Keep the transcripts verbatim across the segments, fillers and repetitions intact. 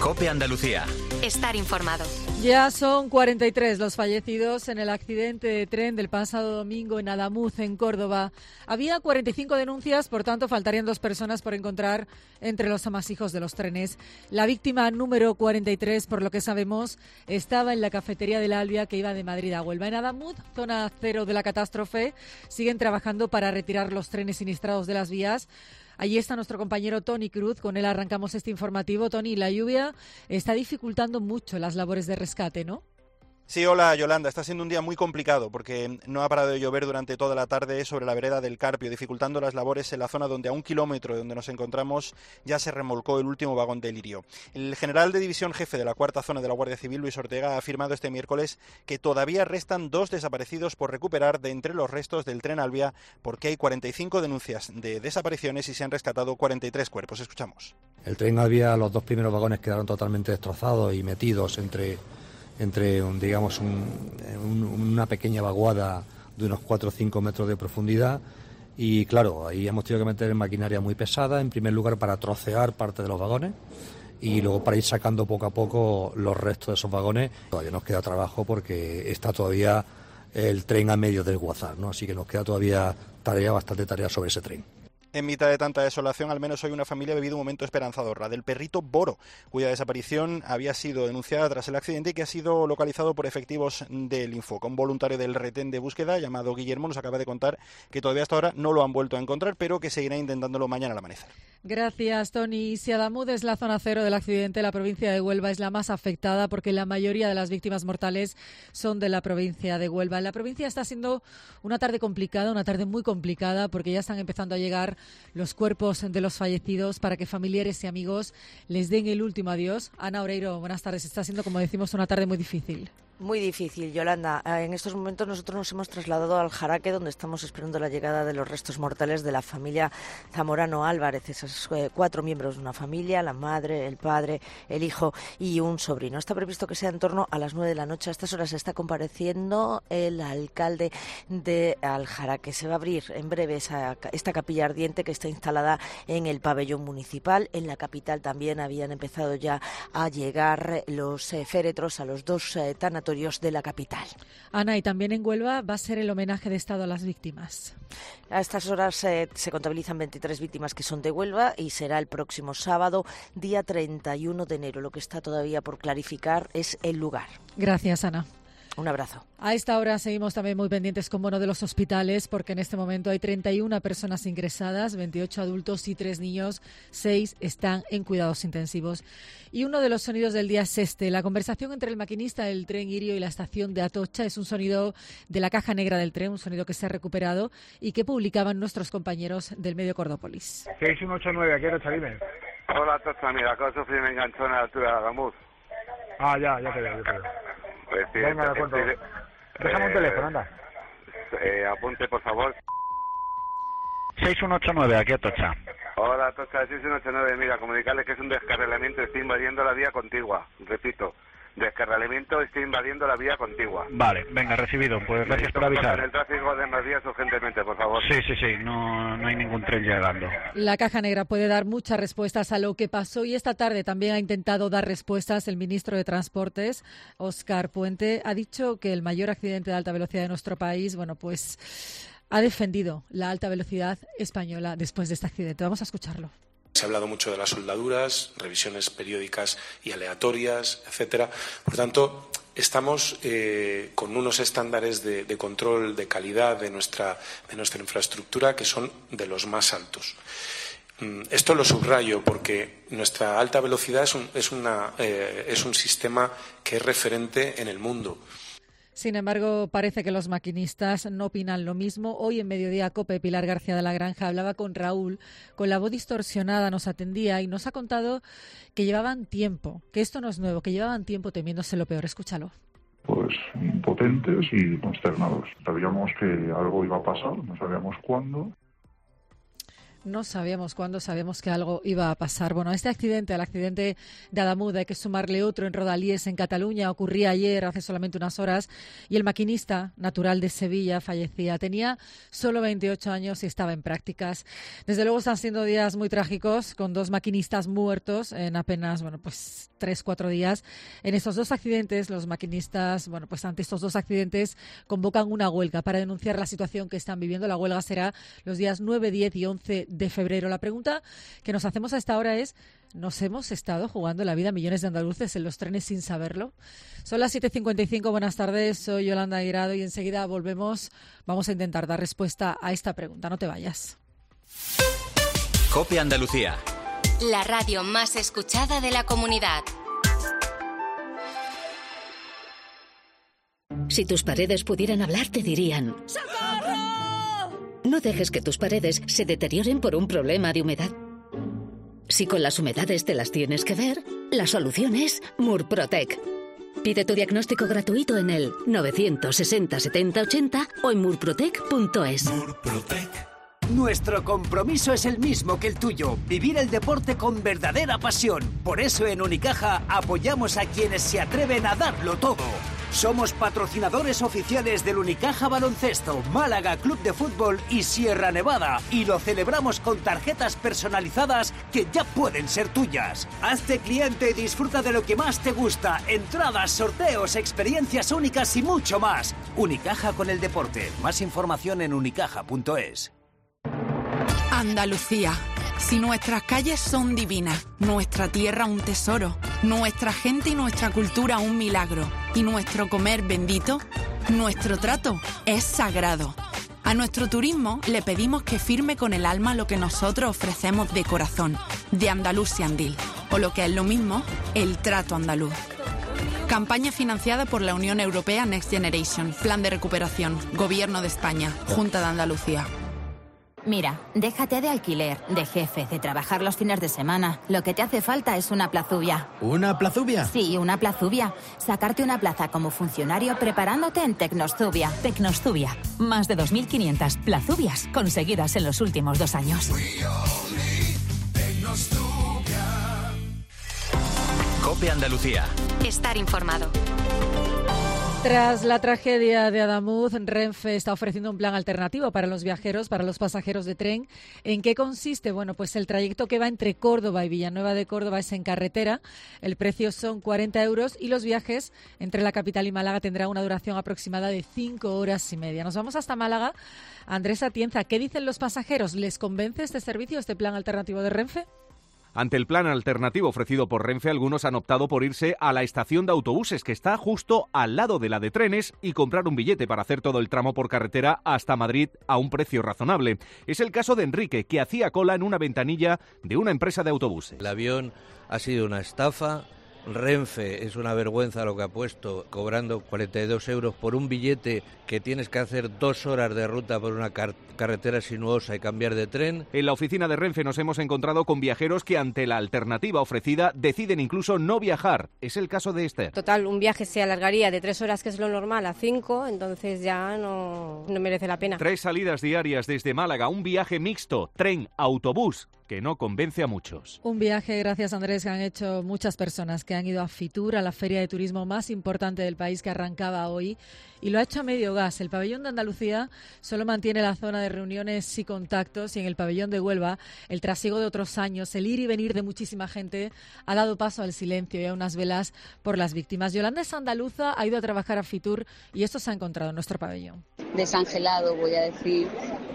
COPE Andalucía. Estar informado. Ya son cuarenta y tres los fallecidos en el accidente de tren del pasado domingo en Adamuz, en Córdoba. Había cuarenta y cinco denuncias, por tanto faltarían dos personas por encontrar entre los amasijos de los trenes. La víctima número cuarenta y tres, por lo que sabemos, estaba en la cafetería de la Albia que iba de Madrid a Huelva. En Adamuz, zona cero de la catástrofe, siguen trabajando para retirar los trenes siniestrados de las vías. Allí está nuestro compañero Tony Cruz, con él arrancamos este informativo. Tony, la lluvia está dificultando mucho las labores de rescate, ¿no? Sí, hola Yolanda, está siendo un día muy complicado porque no ha parado de llover durante toda la tarde sobre la vereda del Carpio, dificultando las labores en la zona donde a un kilómetro de donde nos encontramos ya se remolcó el último vagón de Lirio. El general de división jefe de la cuarta zona de la Guardia Civil, Luis Ortega, ha afirmado este miércoles que todavía restan dos desaparecidos por recuperar de entre los restos del tren Albia, porque hay cuarenta y cinco denuncias de desapariciones y se han rescatado cuarenta y tres cuerpos. Escuchamos. El tren Albia, los dos primeros vagones quedaron totalmente destrozados y metidos entre... entre un, digamos un, un, una pequeña vaguada de unos cuatro o cinco metros de profundidad y claro, ahí hemos tenido que meter maquinaria muy pesada, en primer lugar para trocear parte de los vagones y luego para ir sacando poco a poco los restos de esos vagones. Todavía nos queda trabajo porque está todavía el tren a medio desguazar, ¿no? Así que nos queda todavía tarea, bastante tarea sobre ese tren. En mitad de tanta desolación, al menos hoy una familia ha vivido un momento esperanzador, la del perrito Boro, cuya desaparición había sido denunciada tras el accidente y que ha sido localizado por efectivos del Infoca. Un voluntario del retén de búsqueda llamado Guillermo nos acaba de contar que todavía hasta ahora no lo han vuelto a encontrar, pero que seguirá intentándolo mañana al amanecer. Gracias, Tony. Si Adamuz es la zona cero del accidente, la provincia de Huelva es la más afectada porque la mayoría de las víctimas mortales son de la provincia de Huelva. En la provincia está siendo una tarde complicada, una tarde muy complicada porque ya están empezando a llegar los cuerpos de los fallecidos para que familiares y amigos les den el último adiós. Ana Oreiro, buenas tardes. Está siendo, como decimos, una tarde muy difícil. Muy difícil, Yolanda. En estos momentos nosotros nos hemos trasladado al Jaraque, donde estamos esperando la llegada de los restos mortales de la familia Zamorano Álvarez, esos eh, cuatro miembros de una familia, la madre, el padre, el hijo y un sobrino. Está previsto que sea en torno a las nueve de la noche. A estas horas está compareciendo el alcalde de Aljaraque. Se va a abrir en breve esa, esta capilla ardiente que está instalada en el pabellón municipal. En la capital también habían empezado ya a llegar los eh, féretros a los dos eh, tanatorios de la capital. Ana, y también en Huelva va a ser el homenaje de Estado a las víctimas. A estas horas eh, se contabilizan veintitrés víctimas que son de Huelva y será el próximo sábado, día treinta y uno de enero. Lo que está todavía por clarificar es el lugar. Gracias, Ana. Un abrazo. A esta hora seguimos también muy pendientes con bono de los hospitales porque en este momento hay treinta y una personas ingresadas, veintiocho adultos y tres niños, seis están en cuidados intensivos. Y uno de los sonidos del día es este, la conversación entre el maquinista del tren Irio y la estación de Atocha. Es un sonido de la caja negra del tren, un sonido que se ha recuperado y que publicaban nuestros compañeros del medio Cordópolis. seis uno ocho nueve, aquí Atocha, dime. Hola Atocha, mira, acabo de sufrir un enganchón a la altura de Adamuz. Ah, ya, ya te veo, ya te veo. Pues sí, venga, de acuerdo. Eh, Déjame un teléfono, anda. Eh, apunte, por favor. seis uno ocho nueve, aquí Atocha. Hola, Atocha, seis uno ocho nueve. Mira, comunicarles que es un descarrilamiento, estoy invadiendo la vía contigua. Repito, descarrilamiento, estoy invadiendo la vía contigua. Vale, venga, recibido. Pues gracias por avisar. El tráfico de más vías urgentemente, por favor. Sí, sí, sí, no, no hay ningún tren llegando. La caja negra puede dar muchas respuestas a lo que pasó y esta tarde también ha intentado dar respuestas el ministro de Transportes, Óscar Puente. Ha dicho que el mayor accidente de alta velocidad de nuestro país, bueno, pues ha defendido la alta velocidad española después de este accidente. Vamos a escucharlo. Se ha hablado mucho de las soldaduras, revisiones periódicas y aleatorias, etcétera. Por tanto, estamos eh, con unos estándares de, de control de calidad de nuestra, de nuestra infraestructura que son de los más altos. Esto lo subrayo porque nuestra alta velocidad es un, es una, eh, es un sistema que es referente en el mundo. Sin embargo, parece que los maquinistas no opinan lo mismo. Hoy en Mediodía COPE, Pilar García de la Granja hablaba con Raúl, con la voz distorsionada nos atendía y nos ha contado que llevaban tiempo, que esto no es nuevo, que llevaban tiempo temiéndose lo peor. Escúchalo. Pues impotentes y consternados. Sabíamos que algo iba a pasar, no sabíamos cuándo. No sabíamos cuándo, sabíamos que algo iba a pasar. Bueno, a este accidente, al accidente de Adamuz, hay que sumarle otro en Rodalies, en Cataluña. Ocurría ayer, hace solamente unas horas, y el maquinista, natural de Sevilla, fallecía. Tenía solo veintiocho años y estaba en prácticas. Desde luego están siendo días muy trágicos, con dos maquinistas muertos en apenas, bueno, pues tres, cuatro días. En estos dos accidentes, los maquinistas, bueno, pues ante estos dos accidentes, convocan una huelga para denunciar la situación que están viviendo. La huelga será los días nueve, diez y once de febrero. La pregunta que nos hacemos a esta hora es: ¿nos hemos estado jugando la vida millones de andaluces en los trenes sin saberlo? Son las siete cincuenta y cinco, buenas tardes, soy Yolanda Guirado y enseguida volvemos. Vamos a intentar dar respuesta a esta pregunta, no te vayas. COPE Andalucía. La radio más escuchada de la comunidad. Si tus paredes pudieran hablar, te dirían: ¡socorro! No dejes que tus paredes se deterioren por un problema de humedad. Si con las humedades te las tienes que ver, la solución es Murprotec. Pide tu diagnóstico gratuito en el novecientos sesenta setenta ochenta o en murprotec punto es. Murprotec. Nuestro compromiso es el mismo que el tuyo, vivir el deporte con verdadera pasión. Por eso en Unicaja apoyamos a quienes se atreven a darlo todo. Somos patrocinadores oficiales del Unicaja Baloncesto, Málaga Club de Fútbol y Sierra Nevada, y lo celebramos con tarjetas personalizadas que ya pueden ser tuyas. Hazte cliente y disfruta de lo que más te gusta: entradas, sorteos, experiencias únicas y mucho más. Unicaja con el deporte. Más información en unicaja punto es. Andalucía. Si nuestras calles son divinas, nuestra tierra un tesoro, nuestra gente y nuestra cultura un milagro, y nuestro comer bendito, nuestro trato es sagrado. A nuestro turismo le pedimos que firme con el alma lo que nosotros ofrecemos de corazón, de Andalusiandil, o lo que es lo mismo, el trato andaluz. Campaña financiada por la Unión Europea Next Generation, Plan de Recuperación, Gobierno de España, Junta de Andalucía. Mira, déjate de alquiler, de jefe, de trabajar los fines de semana. Lo que te hace falta es una plazubia. ¿Una plazubia? Sí, una plazubia. Sacarte una plaza como funcionario preparándote en Tecnostubia. Tecnostubia. Más de dos mil quinientas plazubias conseguidas en los últimos dos años. COPE Andalucía. Estar informado. Tras la tragedia de Adamuz, Renfe está ofreciendo un plan alternativo para los viajeros, para los pasajeros de tren. ¿En qué consiste? Bueno, pues el trayecto que va entre Córdoba y Villanueva de Córdoba es en carretera. El precio son cuarenta euros y los viajes entre la capital y Málaga tendrán una duración aproximada de cinco horas y media. Nos vamos hasta Málaga. Andrés Atienza, ¿qué dicen los pasajeros? ¿Les convence este servicio, este plan alternativo de Renfe? Ante el plan alternativo ofrecido por Renfe, algunos han optado por irse a la estación de autobuses, que está justo al lado de la de trenes, y comprar un billete para hacer todo el tramo por carretera hasta Madrid a un precio razonable. Es el caso de Enrique, que hacía cola en una ventanilla de una empresa de autobuses. El avión ha sido una estafa. Renfe es una vergüenza lo que ha puesto, cobrando cuarenta y dos euros por un billete que tienes que hacer dos horas de ruta por una car- carretera sinuosa y cambiar de tren. En la oficina de Renfe nos hemos encontrado con viajeros que ante la alternativa ofrecida deciden incluso no viajar. Es el caso de Esther. Total, un viaje se alargaría de tres horas, que es lo normal, a cinco, entonces ya no, no merece la pena. Tres salidas diarias desde Málaga, un viaje mixto, tren, autobús, que no convence a muchos. Un viaje, gracias Andrés, que han hecho muchas personas que han ido a Fitur, a la feria de turismo más importante del país, que arrancaba hoy, y lo ha hecho a medio gas. El pabellón de Andalucía solo mantiene la zona de reuniones y contactos, y en el pabellón de Huelva el trasiego de otros años, el ir y venir de muchísima gente, ha dado paso al silencio y a unas velas por las víctimas. Yolanda es andaluza, ha ido a trabajar a Fitur y esto se ha encontrado en nuestro pabellón. Desangelado, voy a decir,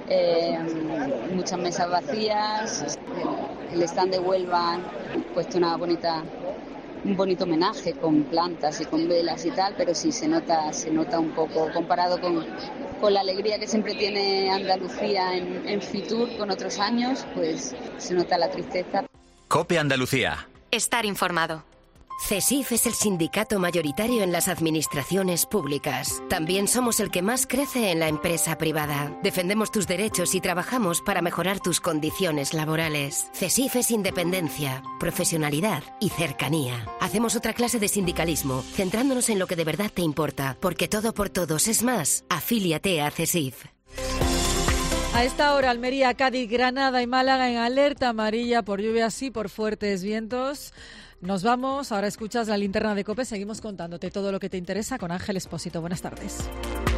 eh, muchas mesas vacías, el stand de Huelva ha puesto una bonita, un bonito homenaje con plantas y con velas y tal, pero sí se nota, se nota un poco comparado con, con la alegría que siempre tiene Andalucía en, en Fitur con otros años, pues se nota la tristeza. COPE Andalucía. Estar informado. CESIF es el sindicato mayoritario en las administraciones públicas. También somos el que más crece en la empresa privada. Defendemos tus derechos y trabajamos para mejorar tus condiciones laborales. CESIF es independencia, profesionalidad y cercanía. Hacemos otra clase de sindicalismo, centrándonos en lo que de verdad te importa, porque todo por todos es más. Afíliate a CESIF. A esta hora, Almería, Cádiz, Granada y Málaga en alerta amarilla por lluvias y por fuertes vientos. Nos vamos, ahora escuchas la linterna de COPE, seguimos contándote todo lo que te interesa con Ángel Expósito. Buenas tardes.